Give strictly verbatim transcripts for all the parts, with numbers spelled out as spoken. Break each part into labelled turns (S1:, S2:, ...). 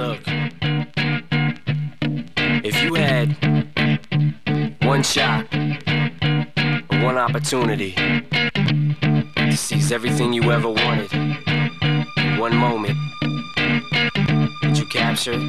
S1: Look, if you had one shot, one opportunity to seize everything you ever wanted, one moment that you captured,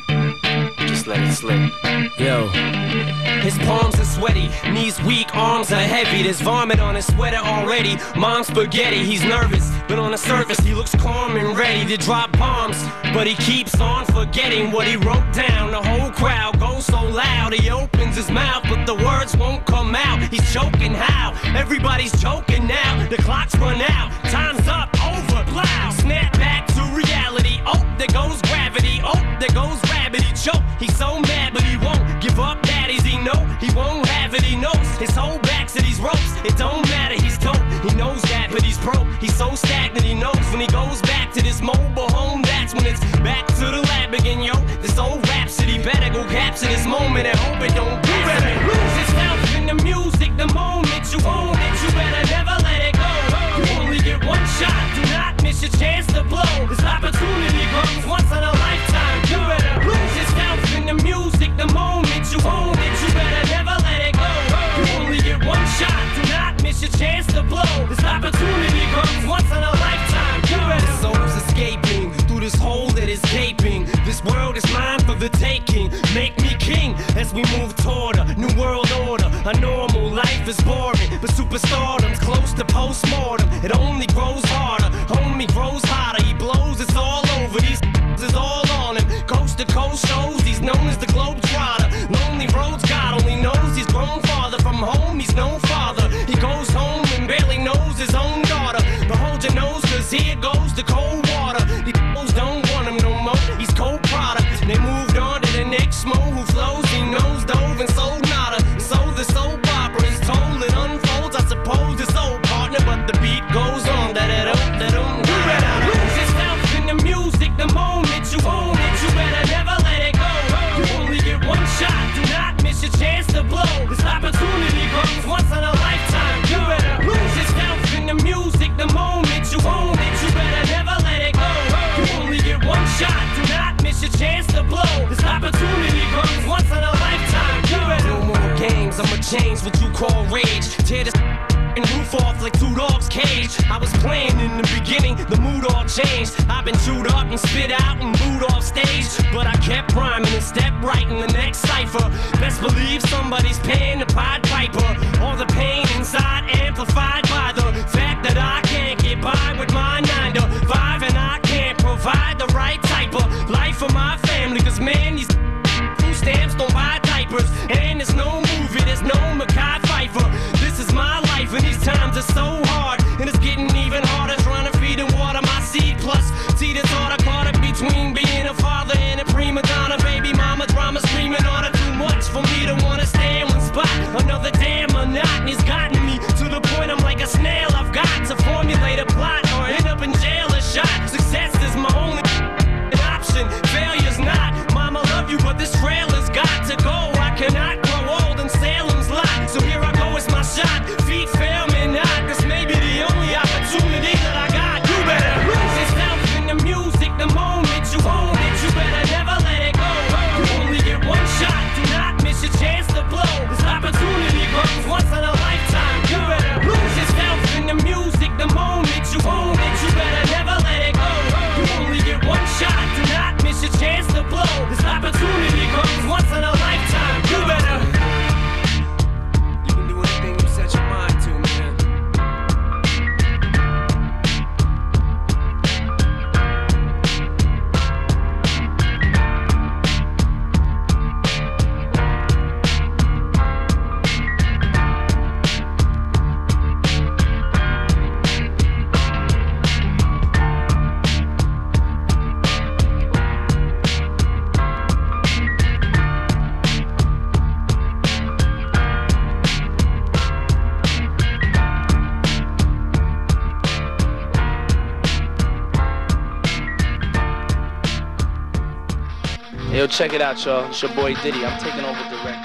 S1: just let it slip. Yo.
S2: His palms are sweaty, knees weak, arms are heavy. There's vomit on his sweater already. Mom's spaghetti, he's nervous, but on the surface he looks calm and ready to drop bombs. But he keeps on forgetting what he wrote down. The whole crowd goes so loud, he opens his mouth, but the words won't come out. He's choking how? Everybody's choking now. The clock's run out, time's up, over, plow. Snap back to reality. Oh, there goes gravity. Oh, there goes rabbit. He choke. He's so mad, but he won't give up. Daddies, he know he won't have it. He knows his whole back to these ropes. It don't matter. He's dope. He knows that, but he's broke. He's so stagnant. He knows when he goes back to this mobile home, that's when it's back to the lab again, yo. This old rhapsody better go capture this moment and hope it don't pass. You better lose yourself in the music. The moment you own it, you better never let it go. You only get one shot. Do not miss your chance to blow. This opportunity comes once in a lifetime. You better lose yourself in the music. The moment you own it, you better never let it go. You only get one shot. Do not miss your chance to blow. This opportunity comes once in a lifetime. You better. Soul's escaping through this hole that is gaping. This world is mine for the taking. Make me king as we move toward a new world order. A normal life is boring, but superstardom's close to postmortem. It only grows harder. Homie grows hotter. He blows. It's all over. These is all on him. Coast to coast shows. He's known as the Globetrotter. Lonely roads. God only knows he's grown farther from home. He's no father. He goes home and barely knows his own daughter. But hold your nose, cause here goes the cold water. These fools don't want him no more. He's cold product. They moved on to the next mo who flows. He knows dove and sold nada. So the soap opera is told. It unfolds. I suppose it's old partner, but the beat goes on. Da da da da da. You better lose yourself in the music. The moment you own it, you better never let it go. You only get one shot. Do not miss your chance to blow. This opportunity comes once in a lifetime. You better lose yourself in the music. The moment you own it, you better never let it go. You only get one shot. Do not miss your chance to blow. This opportunity comes once in a lifetime. You better. No more games. I'ma change what you call rage. Tear this and roof off like two dogs' cage. I was playing in the beginning, the mood all changed. I've been chewed up and spit out and booed off stage, but I kept rhyming and stepped right in the next cipher. Best believe somebody's paying the Pied Piper. All the pain inside amplified by the fact that I can't get by with my nine to five, and I can't provide the right type of life for my family. Cause man, these food stamps don't buy diapers, and there's no movie, there's no Mekhi Phifer. This is my life, and these times are so hard, and it's getting even harder trying to feed and water my seed. Plus, see this order caught up between being a father and a prima donna. Baby mama drama screaming on her too much for me to wanna stay in one spot. Another damn monotony's gotten me to the point I'm like a snail. I've got to formulate a plot or end up in jail or shot. Success is my only option, failure's not. Mama love you, but this trailer's got to go. I cannot grow old in Salem's lot, so here I go, it's my shot. Feet fail me not, this may be the only opportunity that I got. You better lose yourself in the music. The moment you own it, you better never let it go. You only get one shot. Do not miss your chance to blow. This opportunity comes once in a lifetime. You better lose yourself in the music. The moment you own it, you better never let it go. You only get one shot. Do not miss your chance to blow. This opportunity comes once in a lifetime. You better. You can do anything you set your mind to, man.
S1: Yo, check it out, y'all. It's your boy Diddy. I'm taking over direct.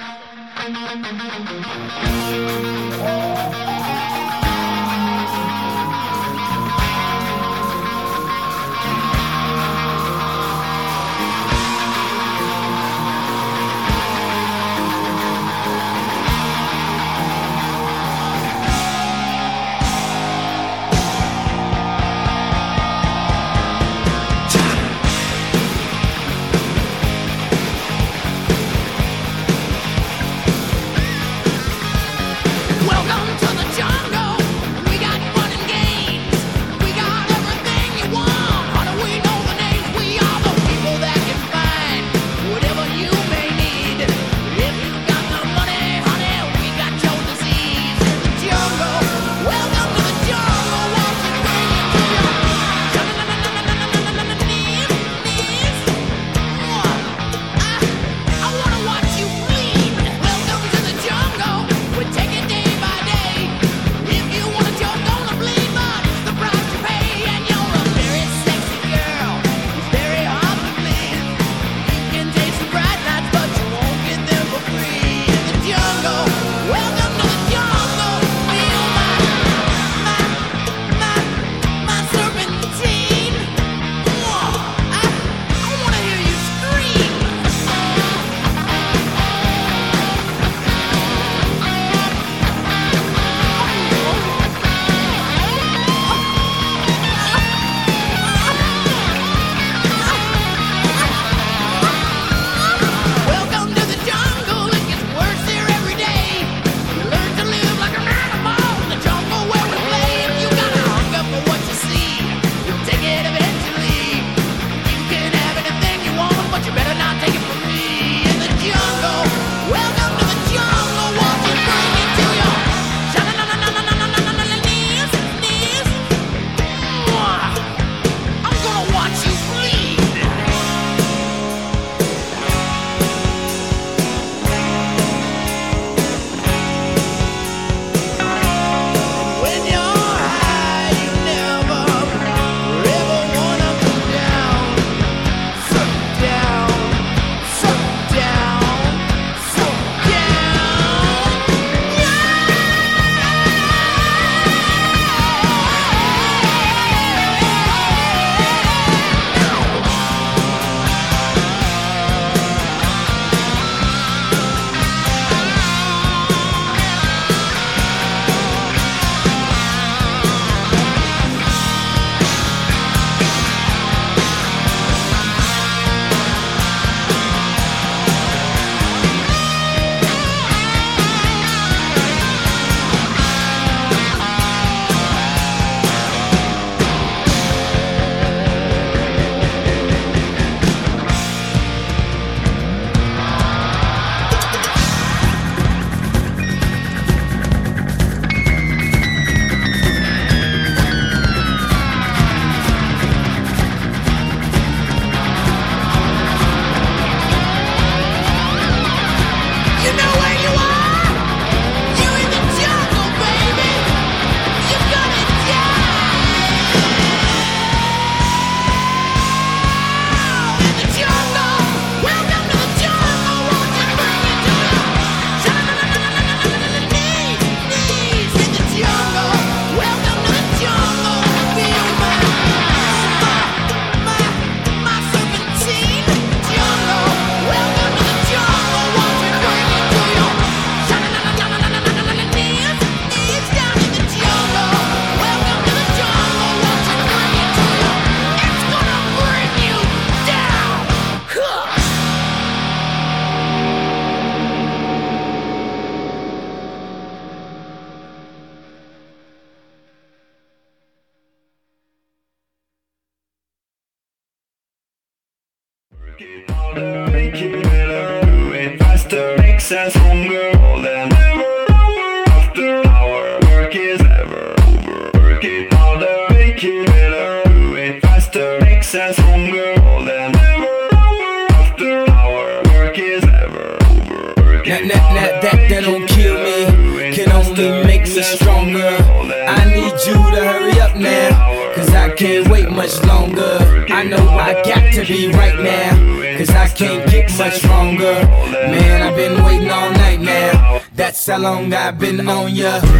S3: us stronger more than ever. After our work is ever over. Work it harder, make it better. Do it faster, makes us stronger more than ever. After our work is ever over. Work
S2: That,
S3: it
S2: that, that, that, that don't kill me, can only make me stronger. I need you to hurry up now, cause I can't wait much longer. I know I got to be right now, cause I can't get much stronger. Man, I've been waiting all night now, that's how long I've been on ya.
S3: I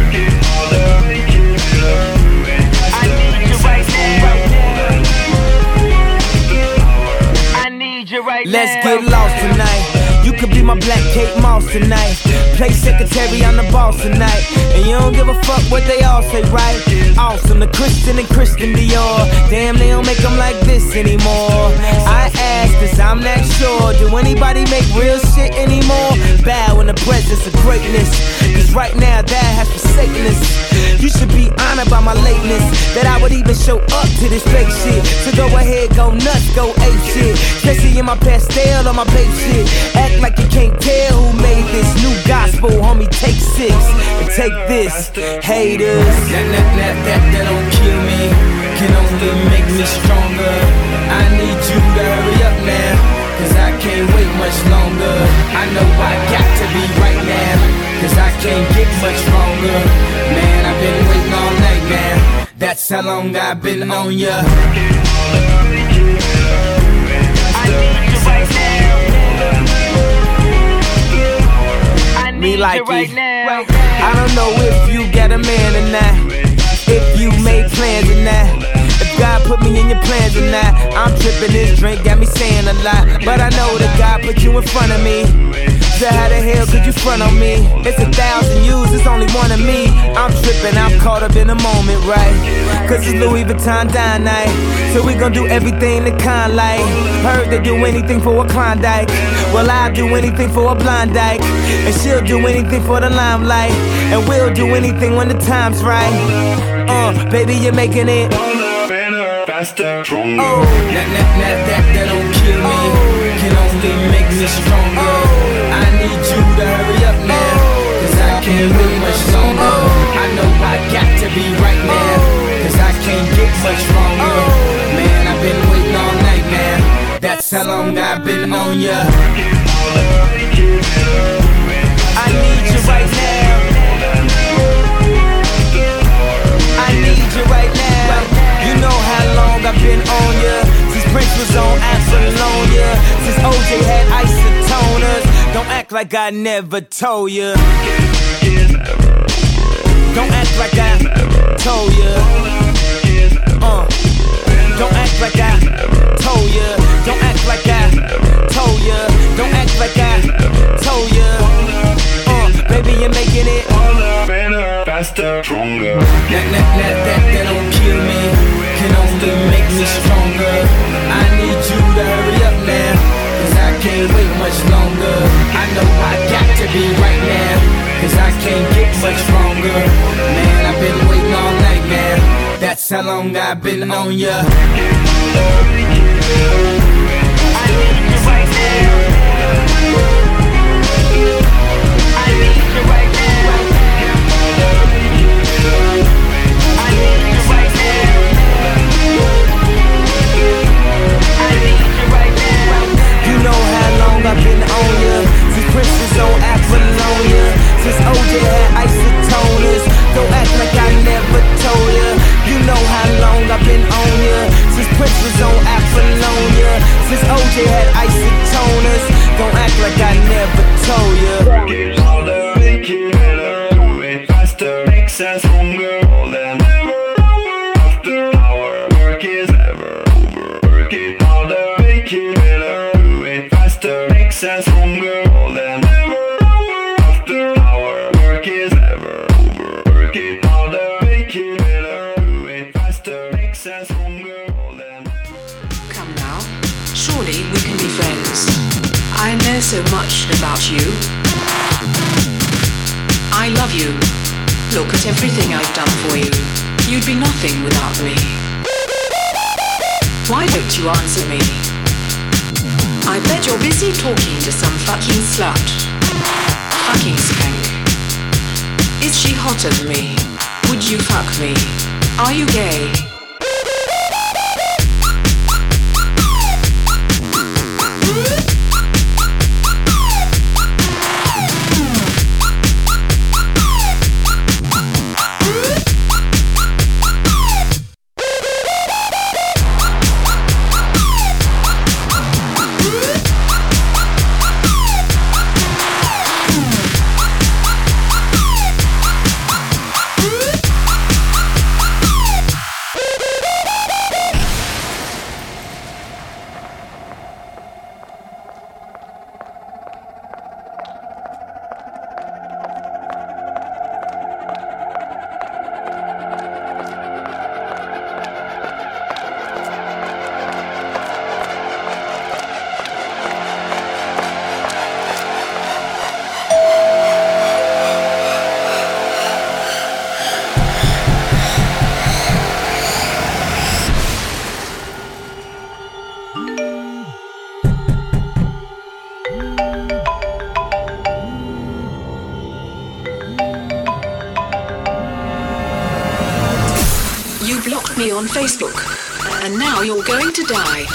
S3: need you right now. I need you right now.
S2: Let's get lost tonight. You could be my black Kate Moss tonight. Play secretary, I'm the boss tonight. And you don't give a fuck what they all say, right? Awesome, the Christian and Christian Dior. Damn, they don't make them like this anymore. I ask, cause I'm not sure. Do anybody make real shit anymore? Bow in the presence of greatness, cause right now that has forsaken us. You should be honored by my lateness, that I would even show up to this fake shit. So go ahead, go nuts, go ape shit. Especially in my pastel or my babe shit. Act like you can't tell who made this new gospel, homie. Take six and take this, haters. That, that, that, that, that don't kill me, can only make me stronger. I need you to hurry up now, cause I can't wait much longer. I know I got to be right now, cause I can't get much stronger. Man, I've been waiting all night now, that's how long I've been on ya.
S3: I need you right now.
S2: Me like it. Right now. I don't know if you got a man or not, if you made plans or not, if God put me in your plans or not. I'm tripping, this drink got me saying a lot, but I know that God put you in front of me. So how the hell could you front on me? It's a thousand yous, it's only one of me. I'm tripping, I'm caught up in the moment, right? Cause it's Louis Vuitton dine night, so we gon' do everything the kind like. Heard they do anything for a Klondike, well I'll do anything for a blind dyke. And she'll do anything for the limelight, and we'll do anything when the time's right. Uh, baby, you're making it
S3: better, faster, stronger.
S2: Oh, that, that, that, that, that don't kill me, can only make me stronger. I need you to hurry up now, cause I can't wait much longer. I know I got to be right now, cause I can't get much stronger. Man, I've been waiting all night now, that's how long I've been on ya. I need you right now, I need you right now. You know how long I've been on ya, since Prince was on Apollonia, since O J had isotoners. Don't act like I never told ya, don't act like I told ya. Uh, don't act like I told ya, don't act like I told ya, don't act like I told ya. Uh, baby, you're making it
S3: better, faster, stronger.
S2: That, that, that, that, that don't kill me, can only make me stronger. I need you to hurry up now, cause I can't wait much longer. I know I got to be right now, cause I can't get much stronger. Man, I've been waiting all night now, that's how long I've been on ya.
S3: I need you right now. I need you right now. I need you right now. I need you right now.
S2: You know how long I've been on ya, since Prince was on Apollonia, since O J had isotoners. Don't act like I never told ya. You know how long I've been on ya, since Prince was on Apollonia, since O J had isotoners. Don't act like I never told ya.
S3: Work it harder, make it better. Do it faster, makes us stronger more than ever. After our work is ever over. Work it harder, make it better. Do it faster, makes us stronger more than ever. After our work is ever over. Work it harder, make it better. Do it faster, makes us stronger more than ever.
S4: Come now, surely we can be friends. I know so much about you. I love you. Look at everything I've done for you. You'd be nothing without me. Why don't you answer me? I bet you're busy talking to some fucking slut. fucking skank. Is she hotter than me? Would you fuck me? Are you gay? Me on Facebook, and now you're going to die.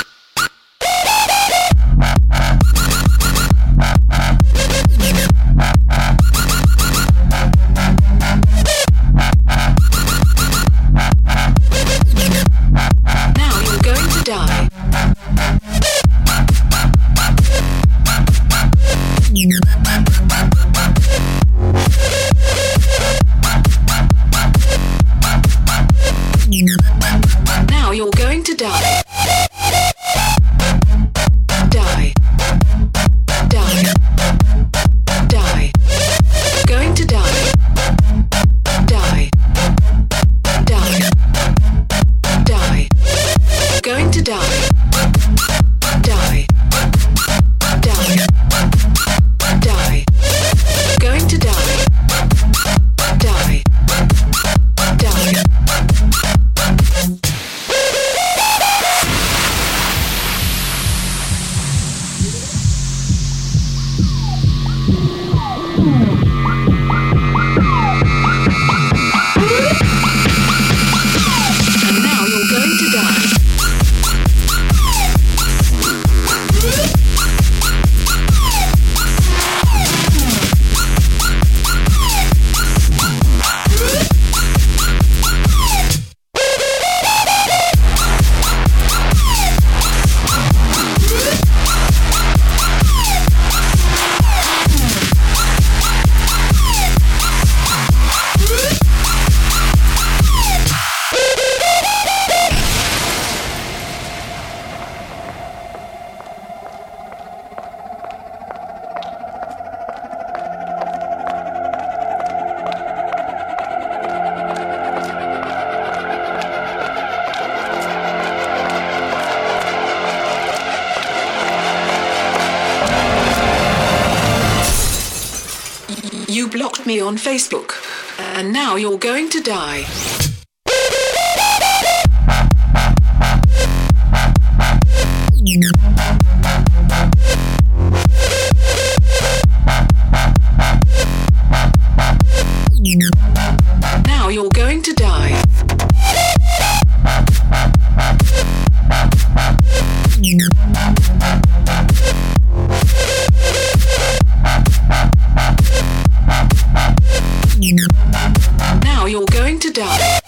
S4: Now you're going to die. Now you're going to die. Die. Die. Die. Going to die. Die. Die. Die. Going to die. Die. Die. Die. Going to die. Die. Die. You blocked me on Facebook, and now you're going to die. Now you're going to die. Now you're going to die.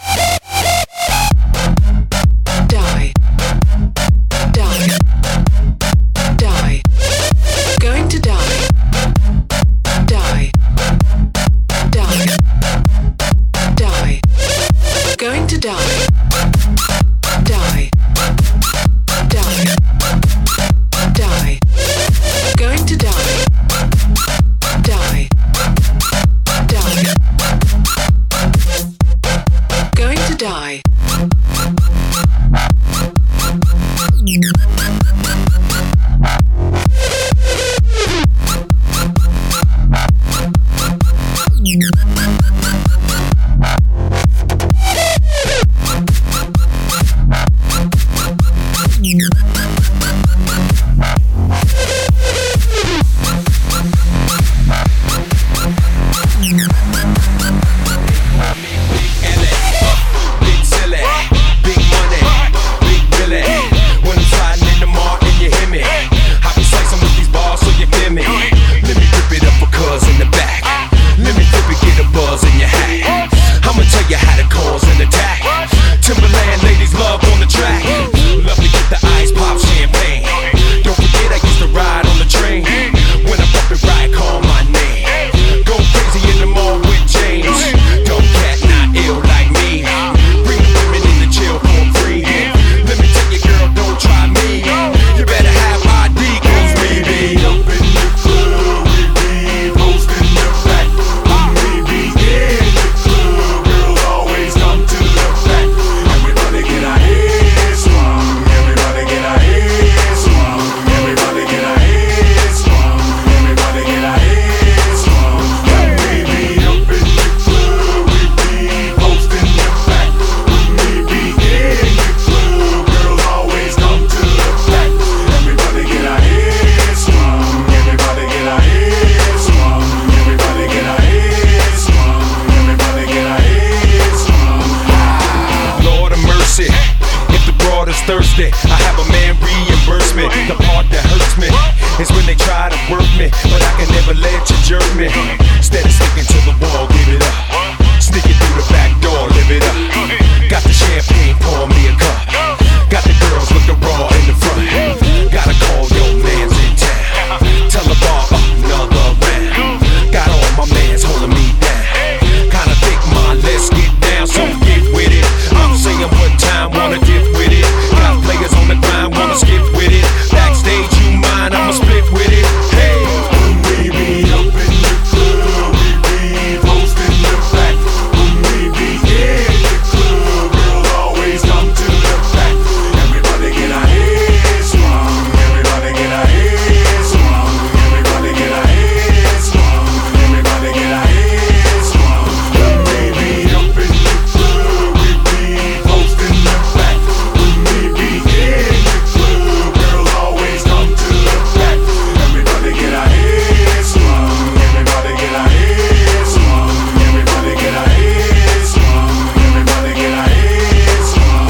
S5: thirsty. I have a man reimburse me. The part that hurts me is when they try to work me, but I can never let you jerk me. Instead of sticking to the wall, give it up. Sneaking through the back door, live it up. Got the champagne, pour me a cup. Got the girls looking raw in the front. Gotta call your mans in town. Tell the bar up another round. Got all my mans holding me down. Kinda think, man, let's get down, so get with it. I'm saying what time, wanna get with it. Got players on the grind, wanna skip with it. Backstage, you mind, I'ma split with it. Hey, when we be up in the club, we be posting the back. When we be in the club, we'll always come to the back. Everybody get our heads swung. Everybody get our heads swung. Everybody get our heads swung. Everybody get our heads swung. When we be up in the club, we be posting the back. When we be in the club, we'll always come to the back. Everybody get our heads swung. Everybody get our heads swung. Everybody get our heads swung. Everybody get our heads swung.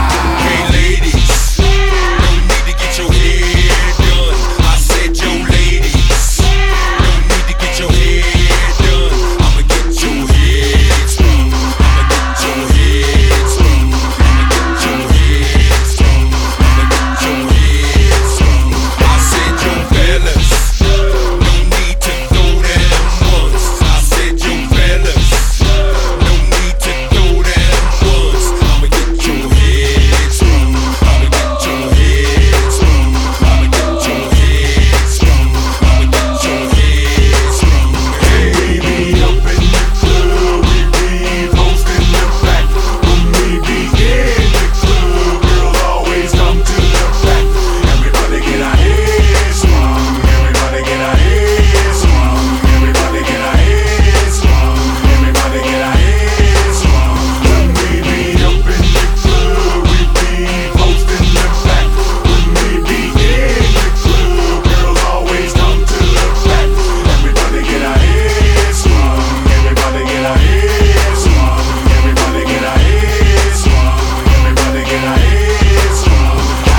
S5: Hey ladies, no need to get your hair done. I said yo ladies, no need to get your hair done. I'ma get your head sprung. I'ma get your head sprung. I'ma get your head sprung. I'ma get your head sprung. I said yo fellas, no need to throw them ones. I said yo fellas, no need to throw them ones. I'ma get your head sprung. I'ma get your head sprung. I'ma get your head sprung. I'ma get your head sprung. Hey, we be up in the club, we be posting the back. When we be in the club, we'll always come to the back. Everybody get our heads swung. Everybody get our heads swung. Everybody get our heads swung. Everybody get our heads swung. When we be up in the club, we be posting the back. When we be in the club, we'll always come to the back. Everybody get our heads swung. Everybody get our heads swung. Everybody get our heads swung. Everybody get our heads swung.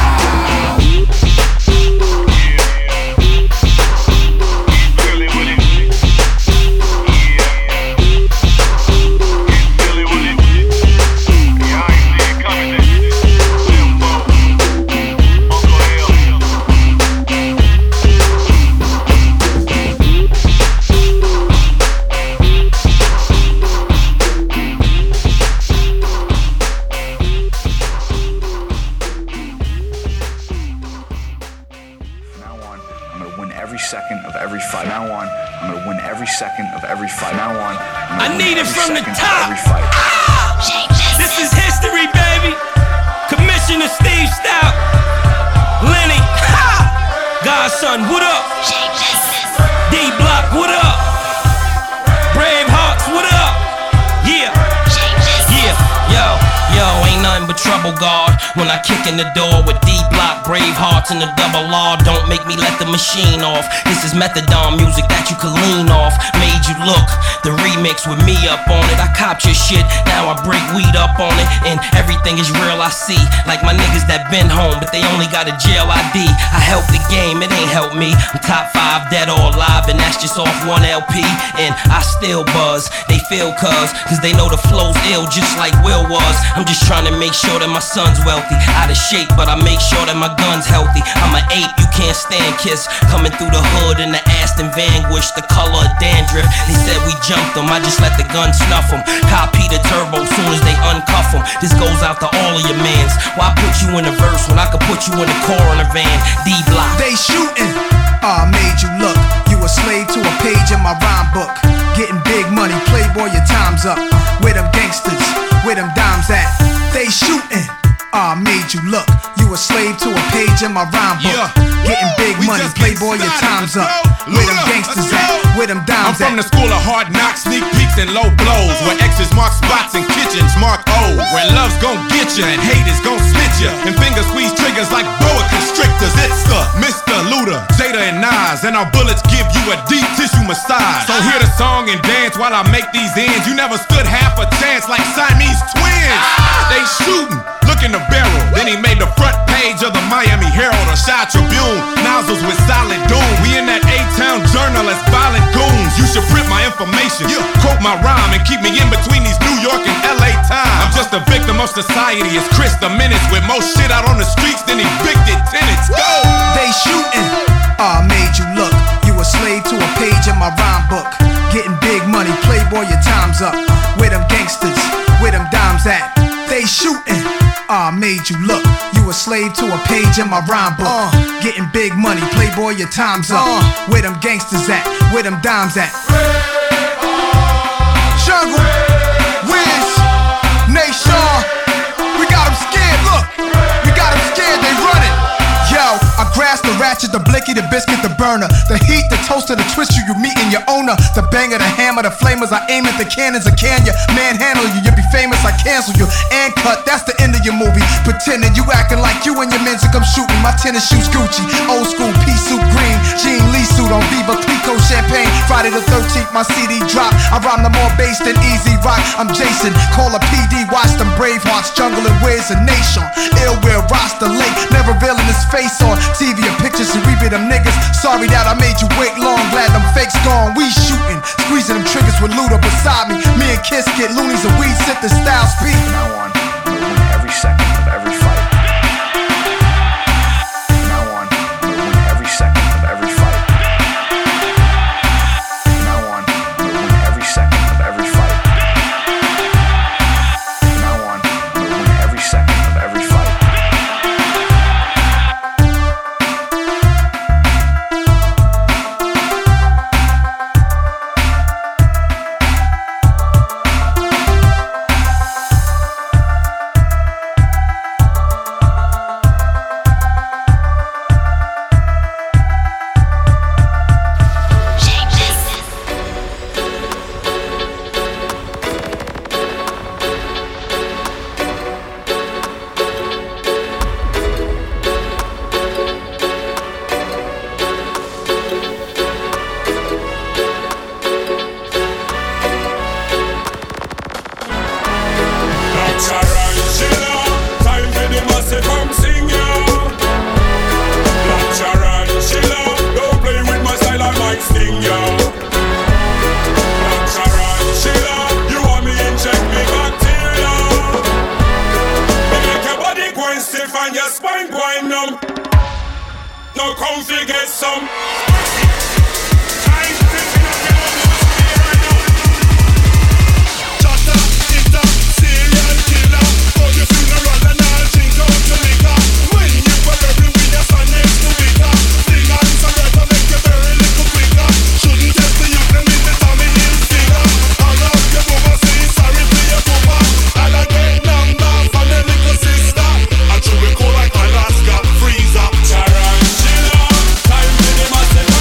S6: Now on, I'm gonna win every second of every fight. Now on, I'm gonna win every second of every fight. Now on, I'm gonna
S2: I
S6: win
S2: need it
S6: every
S2: from the
S6: second of
S2: top.
S6: every fight.
S2: This is history, baby. Commissioner Steve Stout. Lenny, ha! Godson, what up? D-Block, what up? Bravehearts, what up? Yeah. Yeah, yo, yo, ain't nothing but trouble, God. When I kick in the door with D-Block, Bravehearts, and the double R, don't make me let the machine off. This is methadone music that you can lean off. Made you look, the remix with me up on it. I copped your shit, now I break weed up on it. And everything is real, I see. Like my niggas that been home, but they only got a jail I D. I help the game, it ain't help me. I'm top five, dead or alive, and that's just off one L P. And I still buzz, they feel cuz, cause they know the flow's ill just like Will was. I'm just trying to make sure that my son's wealthy. Out of shape, but I make sure that my gun's healthy. I'm an ape, you can't stand Kiss. Coming through the hood in the Aston Vanquish, the color of dandruff. They said we jumped them, I just let the gun snuff them. Copy the turbo soon as they uncuff them. This goes out to all of your mans. Why put you in the verse when I could put you in the core in a van? D-Block.
S7: They shooting, ah, made you look. You a slave to a page in my rhyme book. Getting big money, playboy, your time's up. Where them gangsters, where them dimes at? They shooting, ah, made you look. You a slave to a page in my rhyme book.
S8: Yeah.
S7: Getting big
S8: We
S7: money,
S8: just getting
S7: playboy, your
S8: started.
S7: time's
S8: Let's
S7: up.
S8: go.
S7: Where
S8: Load
S7: them
S8: up.
S7: gangsters
S8: Let's
S7: at?
S8: go.
S7: Where them
S8: I'm
S7: dimes
S8: from
S7: at?
S8: the school of hard knocks, sneak peeks and low blows. Where X's mark spots and kitchens mark O. Where love's gon' get you and hate is gon' split you. And fingers squeeze triggers like boa constrictors. It's the Mister Luda, Jada and Nas. And our bullets give you a deep tissue massage. So hear the song and dance while I make these ends. You never stood half a chance like Siamese twins. They shooting, look in the barrel. Then he made the front Herald or Chi Tribune. Nozzles with solid doom. We in that A-Town journal as violent goons. You should print my information, quote my rhyme, and keep me in between these New York and L A times. I'm just a victim of society. It's Chris the Menace with more shit out on the streets than evicted tenants. Go!
S7: They shooting. Ah, made you look. You a slave to a page in my rhyme book. Getting big money, playboy, your time's up. Where them gangsters, where them dimes at? They shooting. Ah, made you look. You a slave to a page in my rhyme book. Uh, Getting big money, playboy, your time's up. Uh, where them gangsters at? Where them dimes at? Jungle, Wiz, Nation. We got them scared, look. We got them scared, they running. Yo, I grasp the ratchet, the blicky, the biscuit, the burner, the heat, the toaster, the twist you, you meet in your owner, the banger, the hammer, the flamers. I aim at the cannons, I can ya, manhandle you, you be famous, I cancel you, and cut. That's the end of your movie. Pretending you acting like you and your men to come shoot me. My tennis shoes Gucci, old school pea suit green, Jean Lee suit on Viva Clico champagne. Friday the thirteenth, my C D drop. I rhyme the more bass than Easy Rock. I'm Jason, call a P D, watch them Bravehearts, Jungle and Wiz and Nation. Ill will roster late, never revealing his face on T V or pictures, and we be them niggas. Sorry that I made you wait long, glad them fakes gone. We shooting, squeezing them triggers with Luda beside me. Me and Kiss get loonies and we sit the style speak.
S6: From now on, I'm gonna win every second of every fight. From now on, I'm gonna win every second of every fight. From now on, I'm gonna win every second of every fight. From now on, I'm gonna win every second of every fight.
S9: Tarantula, time for the massive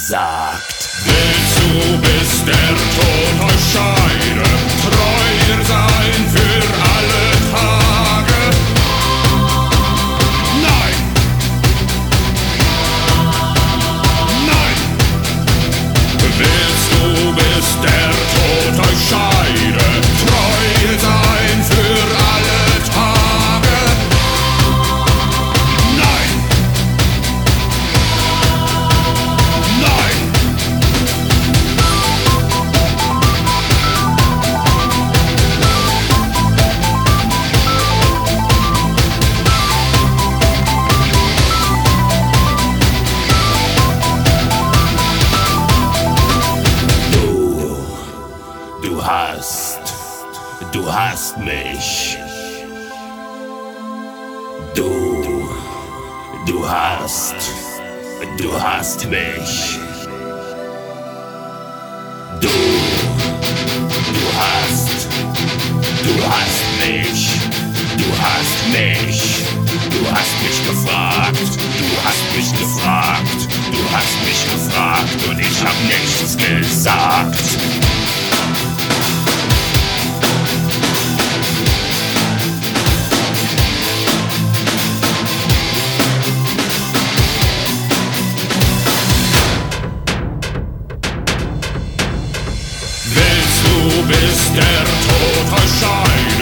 S9: gesagt.
S10: Willst du, bis der Tod euch scheide, treuer sein für alle Tage? Nein! Nein! Willst du, bis der Tod euch scheide, treuer sein für alle Tage? Nein! Nein!
S9: Du hast, du hast mich. Du, du hast, du hast mich. Du, du hast, du hast mich. Du hast mich. Du hast mich gefragt. Du hast mich gefragt. Du hast mich gefragt und ich hab nichts gesagt.
S10: Bis der Tod euch scheidet.